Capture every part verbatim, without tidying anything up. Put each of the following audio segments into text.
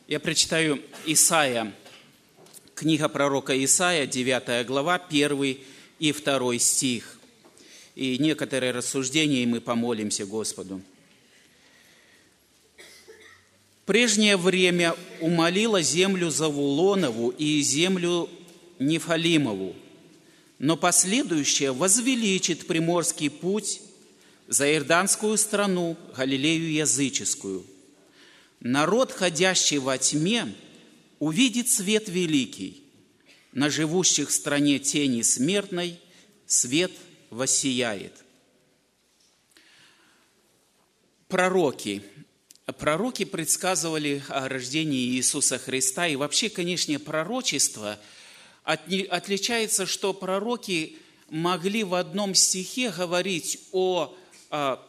Я прочитаю Исаия, книга пророка Исаия, девятая глава, первый и второй стих. И некоторые рассуждения, и мы помолимся Господу. «Прежнее время умолила землю Завулонову и землю Нефалимову, но последующее возвеличит приморский путь за Иорданскую страну, Галилею языческую. Народ, ходящий во тьме, увидит свет великий. На живущих в стране тени смертной свет воссияет». Пророки. Пророки предсказывали о рождении Иисуса Христа. И вообще, конечно, пророчество отличается, что пророки могли в одном стихе говорить о, о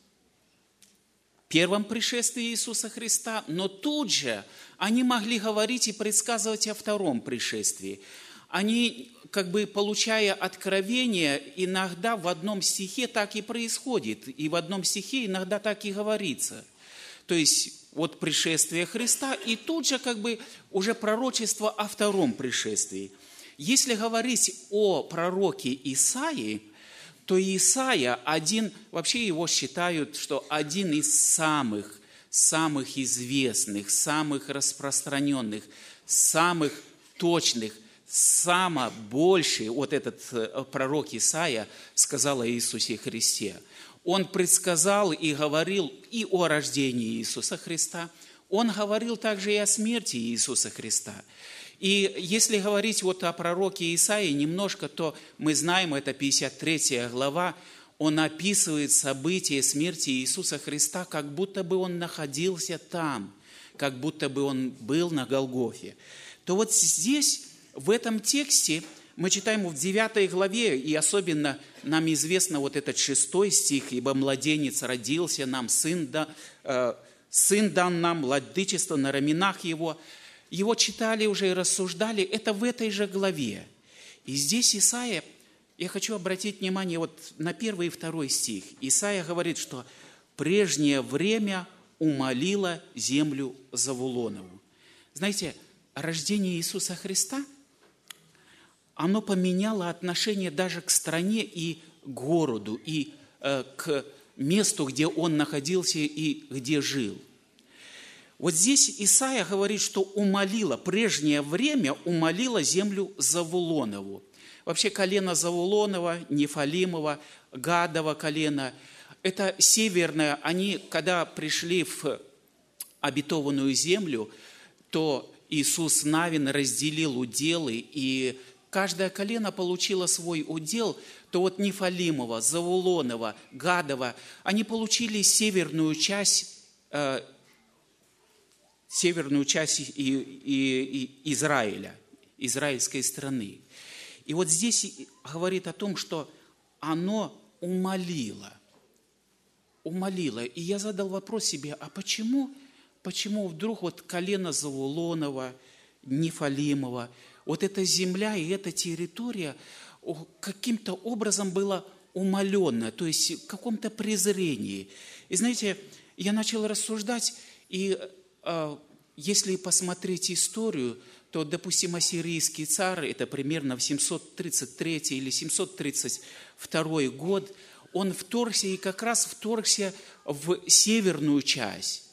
первом пришествии Иисуса Христа, но тут же они могли говорить и предсказывать о втором пришествии. Они, как бы получая откровение, иногда в одном стихе так и происходит, и в одном стихе иногда так и говорится. То есть вот пришествие Христа, и тут же как бы уже пророчество о втором пришествии. Если говорить о пророке Исаии, то Исаия один, вообще его считают, что один из самых, самых известных, самых распространенных, самых точных, самый больший, вот этот пророк Исаия сказал о Иисусе Христе. Он предсказал и говорил и о рождении Иисуса Христа, он говорил также и о смерти Иисуса Христа. И если говорить вот о пророке Исаии немножко, то мы знаем, это пятьдесят третья глава, он описывает события смерти Иисуса Христа, как будто бы он находился там, как будто бы он был на Голгофе. То вот здесь, в этом тексте, мы читаем в девятой главе, и особенно нам известно вот этот шестой стих, «Ибо младенец родился нам, сын, да, э, сын дан нам, владычество на раменах его». Его читали уже и рассуждали, это в этой же главе. И здесь Исаия, я хочу обратить внимание вот на первый и второй стих. Исаия говорит, что «прежнее время умолило землю Завулонову». Знаете, рождение Иисуса Христа, оно поменяло отношение даже к стране и к городу, и э, к месту, где он находился и где жил. Вот здесь Исаия говорит, что умолила, прежнее время умолила землю Завулонову. Вообще колено Завулонова, Нефалимова, Гадова колено, это северное, они, когда пришли в обетованную землю, то Иисус Навин разделил уделы, и каждое колено получило свой удел, то вот Нефалимова, Завулонова, Гадова, они получили северную часть э, северную часть и, и, и Израиля, израильской страны. И вот здесь говорит о том, что оно умолило. Умолило. И я задал вопрос себе, а почему, почему вдруг вот колено Завулонова, Нефалимова, вот эта земля и эта территория каким-то образом была умолена, то есть в каком-то презрении. И знаете, я начал рассуждать, и если посмотреть историю, то, допустим, ассирийский царь, это примерно в семьсот тридцать третий или семьсот тридцать второй год, он вторгся и как раз вторгся в северную часть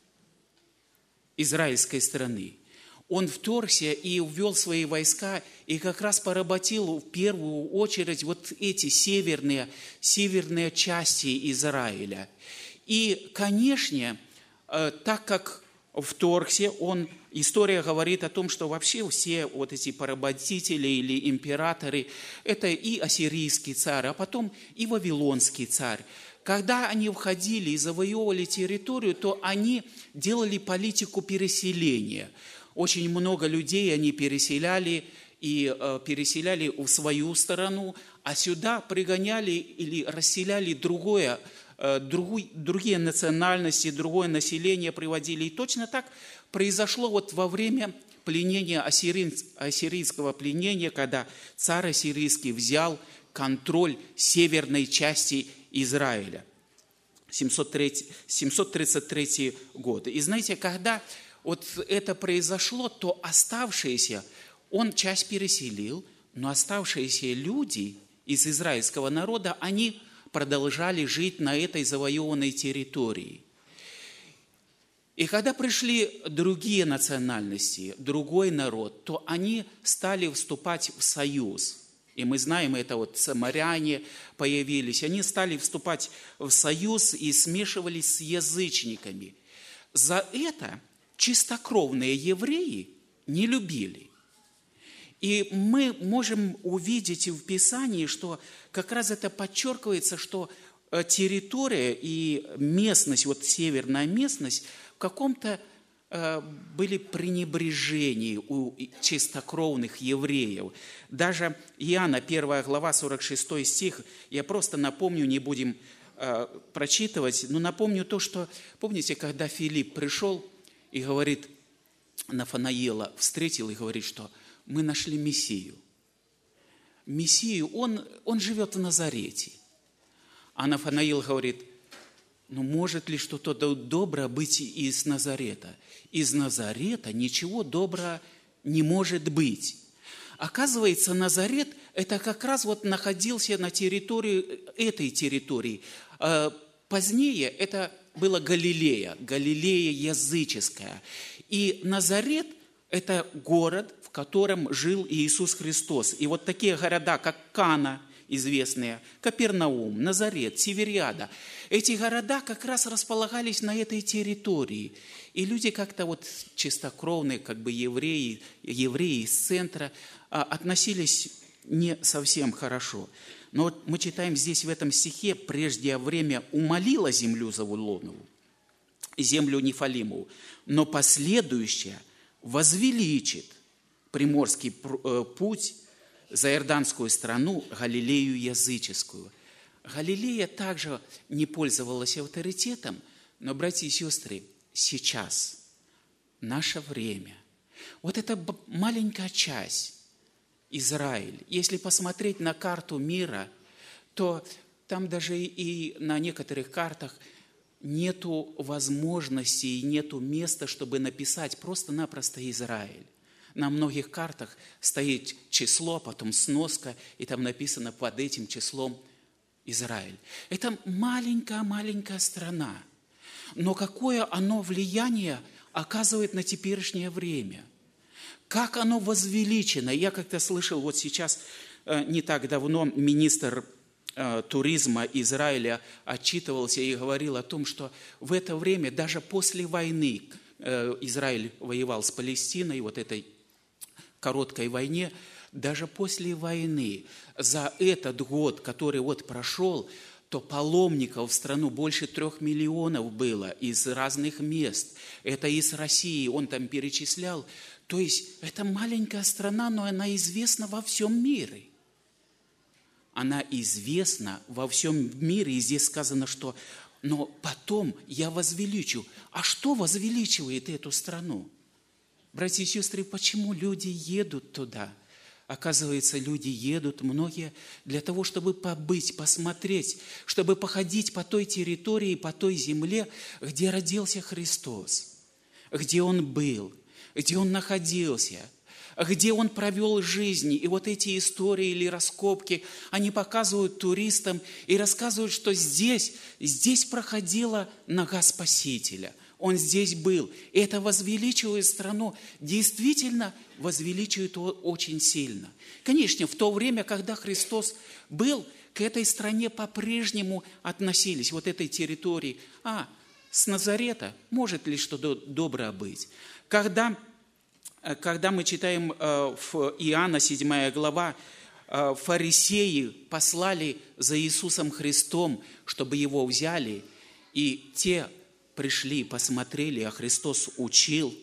израильской страны. Он вторгся и ввел свои войска, и как раз поработил в первую очередь вот эти северные, северные части Израиля. И, конечно, так как вторгся, он, история говорит о том, что вообще все вот эти поработители или императоры, это и ассирийский царь, а потом и вавилонский царь. Когда они входили и завоевывали территорию, то они делали политику переселения. Очень много людей они переселяли и э, переселяли в свою сторону, а сюда пригоняли или расселяли другое, э, другой, другие национальности, другое население приводили. И точно так произошло вот во время пленения, ассири... ассирийского пленения, когда царь ассирийский взял контроль северной части Израиля. семьсот тридцать третий год. И знаете, когда вот это произошло, то оставшиеся, он часть переселил, но оставшиеся люди из израильского народа, они продолжали жить на этой завоеванной территории. И когда пришли другие национальности, другой народ, то они стали вступать в союз. И мы знаем, это вот самаряне появились, они стали вступать в союз и смешивались с язычниками. За это чистокровные евреи не любили. И мы можем увидеть в Писании, что как раз это подчеркивается, что территория и местность, вот северная местность, в каком-то э, были пренебрежения у чистокровных евреев. Даже Иоанна, первая глава, сорок шестой стих, я просто напомню, не будем э, прочитывать, но напомню то, что, помните, когда Филипп пришел и говорит, Нафанаила встретил и говорит, что мы нашли Мессию. Мессию, он, он живет в Назарете. А Нафанаил говорит, ну может ли что-то доброе быть из Назарета? Из Назарета ничего доброго не может быть. Оказывается, Назарет это как раз вот находился на территории, этой территории. Позднее это была Галилея, Галилея языческая. И Назарет это город, в котором жил Иисус Христос. И вот такие города, как Кана, известные, Капернаум, Назарет, Севериада, эти города как раз располагались на этой территории. И люди как-то вот чистокровные, как бы евреи, евреи из центра, относились не совсем хорошо. Но вот мы читаем здесь в этом стихе, прежде время умолила землю Завулонову, землю Нефалимову, но последующее возвеличит приморский путь за Иорданскую страну, Галилею языческую. Галилея также не пользовалась авторитетом, но, братья и сестры, сейчас, наше время, вот эта маленькая часть, Израиль, если посмотреть на карту мира, то там даже и на некоторых картах нету возможности, нету места, чтобы написать просто-напросто Израиль. На многих картах стоит число, потом сноска, и там написано под этим числом Израиль. Это маленькая-маленькая страна. Но какое оно влияние оказывает на теперешнее время? Как оно возвеличено? Я как-то слышал, вот сейчас, не так давно, министр туризма Израиля отчитывался и говорил о том, что в это время, даже после войны, Израиль воевал с Палестиной, вот этой короткой войне, даже после войны, за этот год, который вот прошел, то паломников в страну больше трех миллионов было из разных мест. Это из России, он там перечислял. То есть это маленькая страна, но она известна во всем мире. Она известна во всем мире, и здесь сказано, что «но потом я возвеличу». А что возвеличивает эту страну? Братья и сестры, почему люди едут туда? Оказывается, люди едут, многие, для того, чтобы побыть, посмотреть, чтобы походить по той территории, по той земле, где родился Христос, где Он был, где Он находился, где Он провел жизнь. И вот эти истории или раскопки, они показывают туристам и рассказывают, что здесь, здесь проходила нога Спасителя. Он здесь был. И это возвеличивает страну, действительно возвеличивает очень сильно. Конечно, в то время, когда Христос был, к этой стране по-прежнему относились, вот этой территории. А, с Назарета может ли что-то доброе быть? Когда, когда мы читаем в Иоанна седьмая глава, фарисеи послали за Иисусом Христом, чтобы Его взяли, и те пришли, посмотрели, а Христос учил,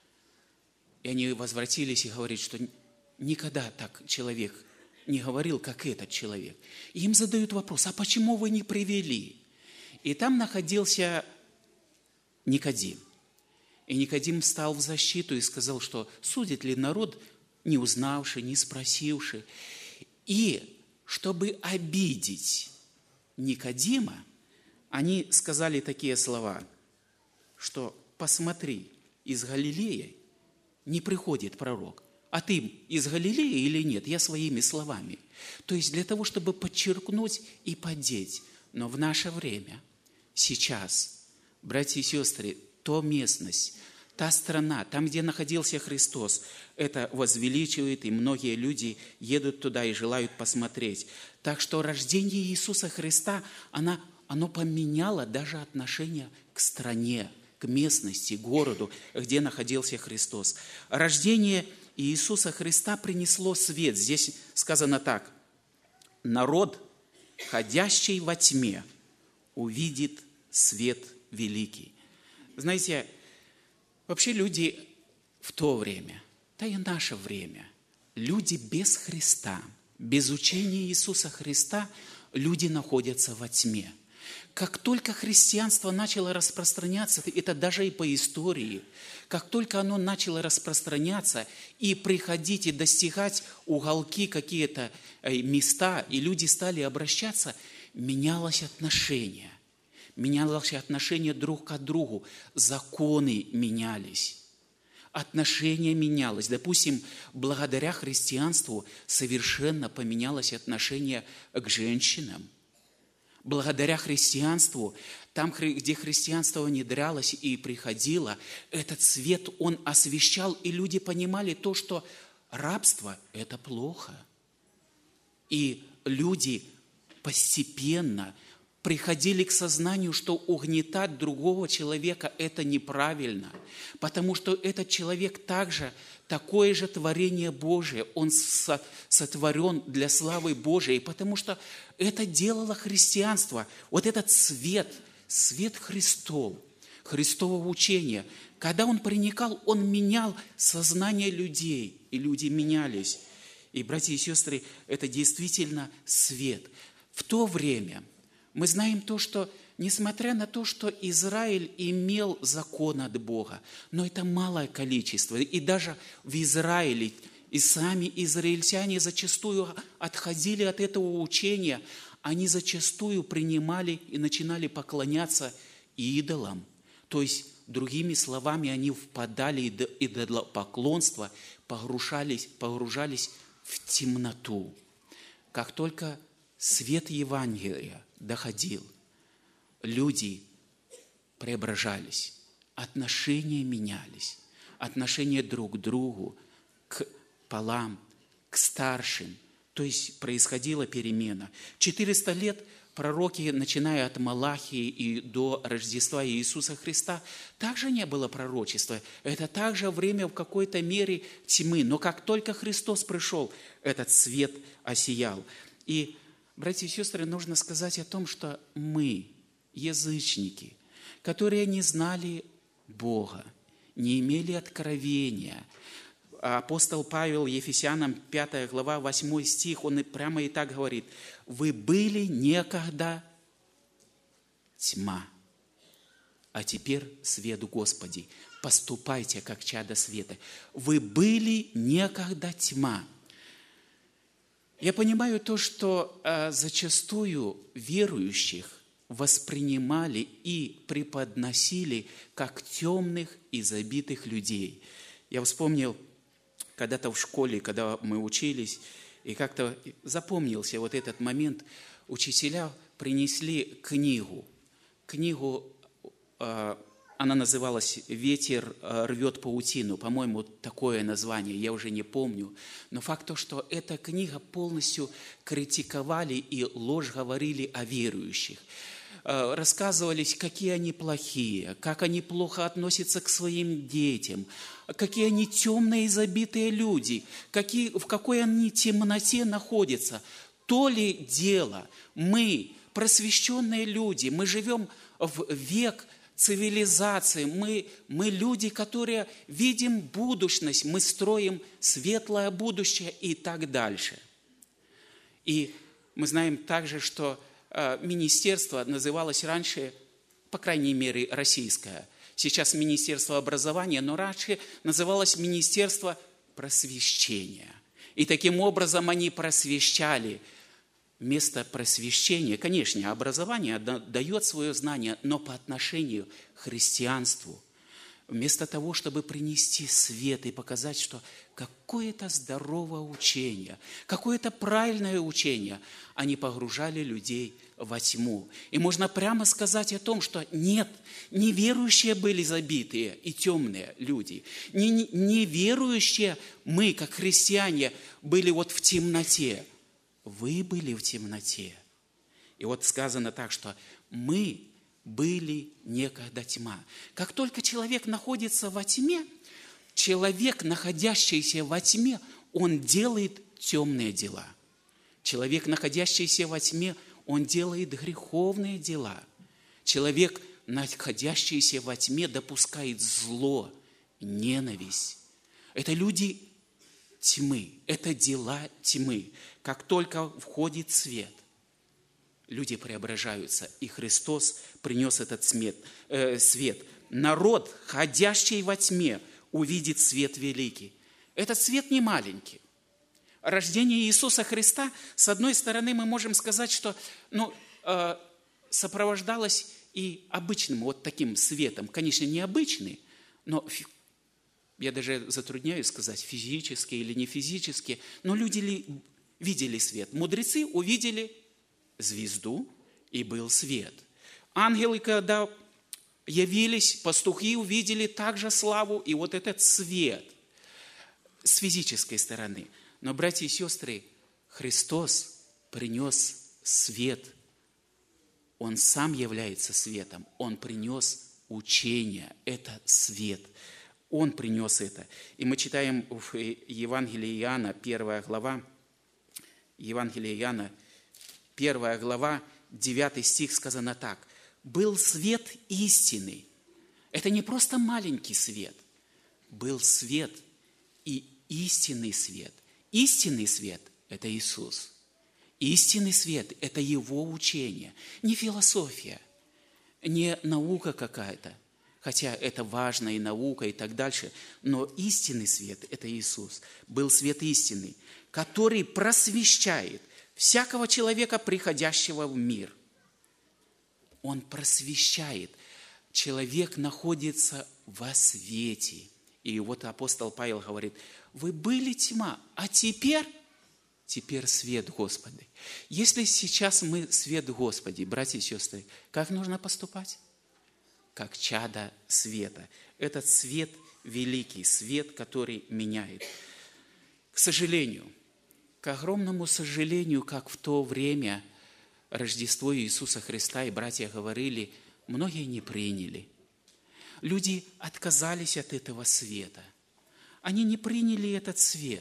и они возвратились и говорят, что никогда так человек не говорил, как этот человек. И им задают вопрос, а почему вы не привели? И там находился Никодим. И Никодим встал в защиту и сказал, что судит ли народ, не узнавший, не спросивший. И чтобы обидеть Никодима, они сказали такие слова, что посмотри, из Галилеи не приходит пророк. А ты из Галилеи или нет? Я своими словами. То есть для того, чтобы подчеркнуть и поддеть. Но в наше время, сейчас, братья и сестры, то местность, та страна, там, где находился Христос, это возвеличивает, и многие люди едут туда и желают посмотреть. Так что рождение Иисуса Христа, оно, оно поменяло даже отношение к стране, к местности, городу, где находился Христос. Рождение Иисуса Христа принесло свет. Здесь сказано так: народ, ходящий во тьме, увидит свет великий. Знаете, вообще люди в то время, да и наше время, люди без Христа, без учения Иисуса Христа, люди находятся во тьме. Как только христианство начало распространяться, это даже и по истории, как только оно начало распространяться и приходить и достигать уголки, какие-то места, и люди стали обращаться, менялось отношение. Менялось отношение друг к другу, законы менялись, отношение менялось. Допустим, благодаря христианству совершенно поменялось отношение к женщинам. Благодаря христианству, там, где христианство внедрялось и приходило, этот свет, он освещал, и люди понимали то, что рабство – это плохо. И люди постепенно приходили к сознанию, что угнетать другого человека – это неправильно, потому что этот человек также, такое же творение Божие, он сотворен для славы Божией, потому что это делало христианство. Вот этот свет, свет Христов, Христового учения, когда он проникал, он менял сознание людей, и люди менялись. И, братья и сестры, это действительно свет. В то время мы знаем то, что, несмотря на то, что Израиль имел закон от Бога, но это малое количество. И даже в Израиле и сами израильтяне зачастую отходили от этого учения. Они зачастую принимали и начинали поклоняться идолам. То есть, другими словами, они впадали в идолопоклонство, погружались, погружались в темноту. Как только свет Евангелия доходил, люди преображались, отношения менялись, отношения друг к другу, к полам, к старшим. То есть происходила перемена. четыреста лет пророки, начиная от Малахии и до Рождества Иисуса Христа, также не было пророчества. Это также время в какой-то мере тьмы. Но как только Христос пришел, этот свет осиял. И, братья и сестры, нужно сказать о том, что мы, язычники, которые не знали Бога, не имели откровения. Апостол Павел, Ефесянам пятая глава, восьмой стих, он прямо и так говорит: «Вы были некогда тьма, а теперь свет Господи. Поступайте, как чада света». Вы были некогда тьма. Я понимаю то, что э, зачастую верующих воспринимали и преподносили как темных и забитых людей. Я вспомнил когда-то в школе, когда мы учились, и как-то запомнился вот этот момент. Учителя принесли книгу. Книгу, э, она называлась «Ветер рвет паутину». По-моему, такое название, я уже не помню. Но факт то, что эта книга полностью критиковали и ложь говорили о верующих. Рассказывались, какие они плохие, как они плохо относятся к своим детям, какие они темные и забитые люди, какие, в какой они темноте находятся. То ли дело, мы, просвещенные люди, мы живем в век цивилизации, мы, мы люди, которые видим будущность, мы строим светлое будущее и так дальше. И мы знаем также, что министерство называлось раньше, по крайней мере, российское. Сейчас Министерство образования, но раньше называлось Министерство просвещения. И таким образом они просвещали. Вместо просвещения, конечно, образование дает свое знание, но по отношению к христианству. вместо того, чтобы принести свет и показать, что какое-то здоровое учение, какое-то правильное учение, они погружали людей во тьму. И можно прямо сказать о том, что нет, неверующие были забитые и темные люди. Неверующие мы, как христиане, были вот в темноте. Вы были в темноте. И вот сказано так, что мы были некогда тьма. Как только человек находится во тьме, человек, находящийся во тьме, он делает темные дела. Человек, находящийся во тьме, он делает греховные дела. Человек, находящийся во тьме, допускает зло, ненависть. Это люди тьмы, это дела тьмы. Как только входит свет, люди преображаются, и Христос принес этот свет. Э, свет. Народ, ходящий во тьме, увидит свет великий. Этот свет не маленький. Рождение Иисуса Христа, с одной стороны, мы можем сказать, что ну, э, сопровождалось и обычным вот таким светом. Конечно, необычный, но я даже затрудняюсь сказать, физически или не физически, но люди ли, видели свет. Мудрецы увидели звезду, и был свет. Ангелы, когда явились, пастухи увидели также славу, и вот этот свет с физической стороны. Но, братья и сестры, Христос принес свет. Он сам является светом. Он принес учение. Это свет. Он принес это. И мы читаем в Евангелии Иоанна, первая глава, Евангелие Иоанна, первая глава, девятый стих, сказано так. «Был свет истинный». Это не просто маленький свет. Был свет и истинный свет. Истинный свет – это Иисус. Истинный свет – это Его учение. Не философия, не наука какая-то, хотя это важно и наука и так дальше, но истинный свет – это Иисус. Был свет истинный, который просвещает всякого человека, приходящего в мир. Он просвещает. Человек находится во свете. И вот апостол Павел говорит, вы были тьма, а теперь, теперь свет Господи. Если сейчас мы свет Господи, братья и сестры, как нужно поступать? Как чада света. Этот свет великий, свет, который меняет. К сожалению, к огромному сожалению, как в то время Рождество Иисуса Христа, и братья говорили, многие не приняли. Люди отказались от этого света. Они не приняли этот свет.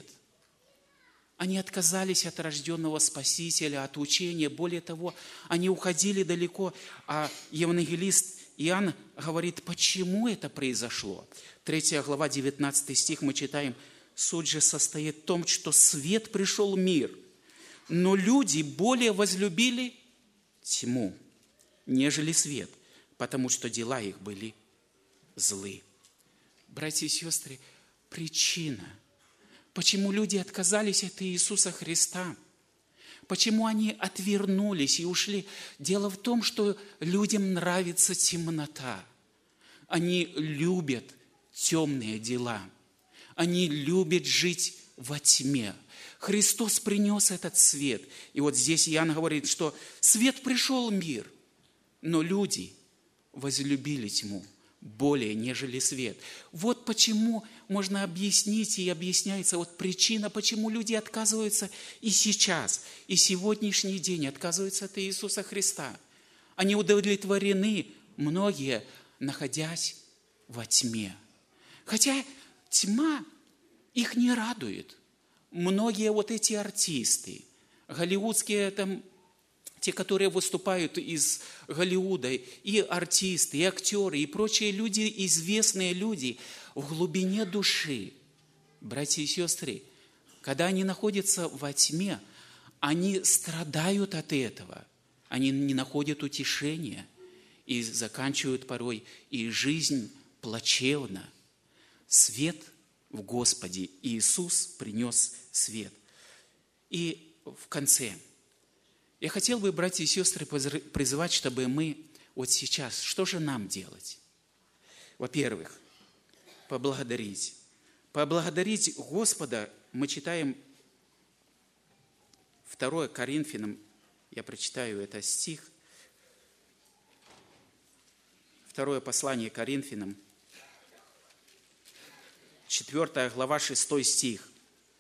Они отказались от рожденного Спасителя, от учения. Более того, они уходили далеко. А евангелист Иоанн говорит, почему это произошло. Третья глава, девятнадцатый стих мы читаем. Суть же состоит в том, что свет пришел в мир, но люди более возлюбили тьму, нежели свет, потому что дела их были злы. Братья и сестры, причина, почему люди отказались от Иисуса Христа, почему они отвернулись и ушли, дело в том, что людям нравится темнота. Они любят темные дела. Они любят жить во тьме. Христос принес этот свет. И вот здесь Иоанн говорит, что свет пришел в мир, но люди возлюбили тьму более, нежели свет. Вот почему можно объяснить, и объясняется вот причина, почему люди отказываются и сейчас, и сегодняшний день отказываются от Иисуса Христа. Они удовлетворены, многие, находясь во тьме. Хотя тьма их не радует. Многие вот эти артисты, голливудские там, те, которые выступают из Голливуда, и артисты, и актеры, и прочие люди, известные люди, в глубине души, братья и сестры, когда они находятся во тьме, они страдают от этого, они не находят утешения и заканчивают порой и жизнь плачевно. Свет в Господе. Иисус принес свет. И в конце я хотел бы, братья и сестры, призывать, чтобы мы вот сейчас, что же нам делать? Во-первых, поблагодарить. Поблагодарить Господа мы читаем второе Коринфянам, я прочитаю это стих, второе послание Коринфянам, четвёртая глава, шестой стих.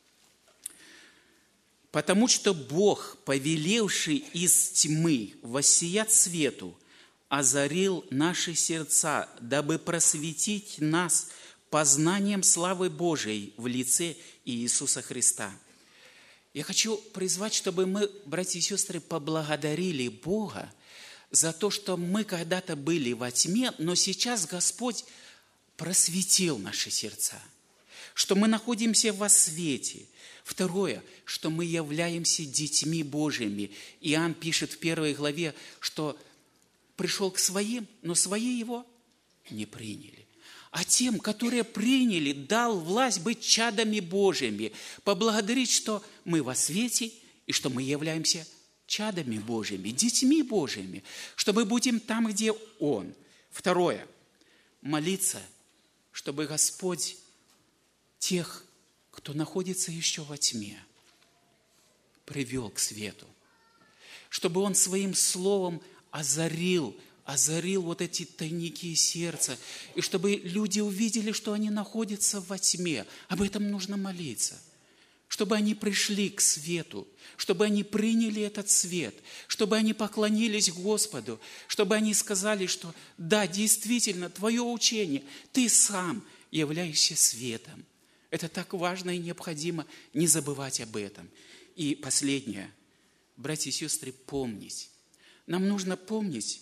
«Потому что Бог, повелевший из тьмы воссиять свету, озарил наши сердца, дабы просветить нас познанием славы Божией в лице Иисуса Христа». Я хочу призвать, чтобы мы, братья и сестры, поблагодарили Бога за то, что мы когда-то были во тьме, но сейчас Господь просветил наши сердца, что мы находимся во свете. Второе, что мы являемся детьми Божьими. Иоанн пишет в первой главе, что пришел к своим, но свои его не приняли. А тем, которые приняли, дал власть быть чадами Божьими. Поблагодарить, что мы во свете и что мы являемся чадами Божьими, детьми Божьими, что мы будем там, где Он. Второе, молиться, чтобы Господь тех, кто находится еще во тьме, привел к свету, чтобы Он своим словом озарил озарил вот эти тайники сердца, и чтобы люди увидели, что они находятся во тьме. Об этом нужно молиться. Чтобы они пришли к свету, чтобы они приняли этот свет, чтобы они поклонились Господу, чтобы они сказали, что да, действительно, твое учение, ты сам являешься светом. Это так важно и необходимо не забывать об этом. И последнее, братья и сестры, помнить. Нам нужно помнить.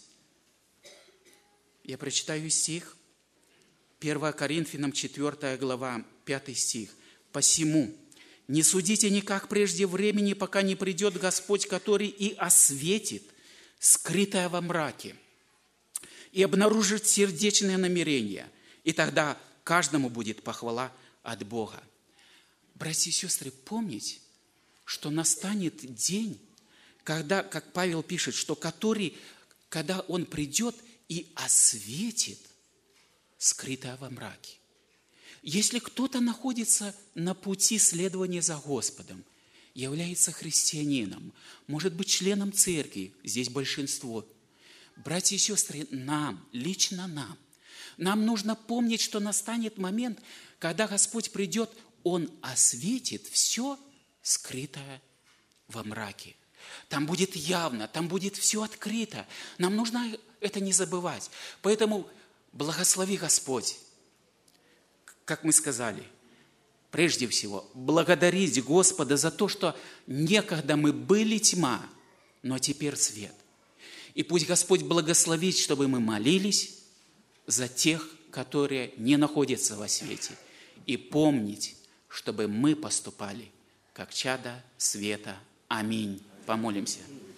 Я прочитаю стих, первое Коринфянам, четвёртая глава, пятый стих. «Посему не судите никак прежде времени, пока не придет Господь, который и осветит скрытое во мраке, и обнаружит сердечные намерения, и тогда каждому будет похвала от Бога». Братья и сестры, помните, что настанет день, когда, как Павел пишет, что который, когда Он придет и осветит скрытое во мраке. Если кто-то находится на пути следования за Господом, является христианином, может быть членом церкви, здесь большинство, братья и сестры, нам, лично нам, нам нужно помнить, что настанет момент, когда Господь придет, Он осветит все скрытое во мраке. Там будет явно, там будет все открыто. Нам нужно это не забывать. Поэтому благослови Господь, как мы сказали, прежде всего, благодарить Господа за то, что некогда мы были тьма, но теперь свет. И пусть Господь благословит, чтобы мы молились за тех, которые не находятся во свете. И помнить, чтобы мы поступали как чада света. Аминь. Помолимся.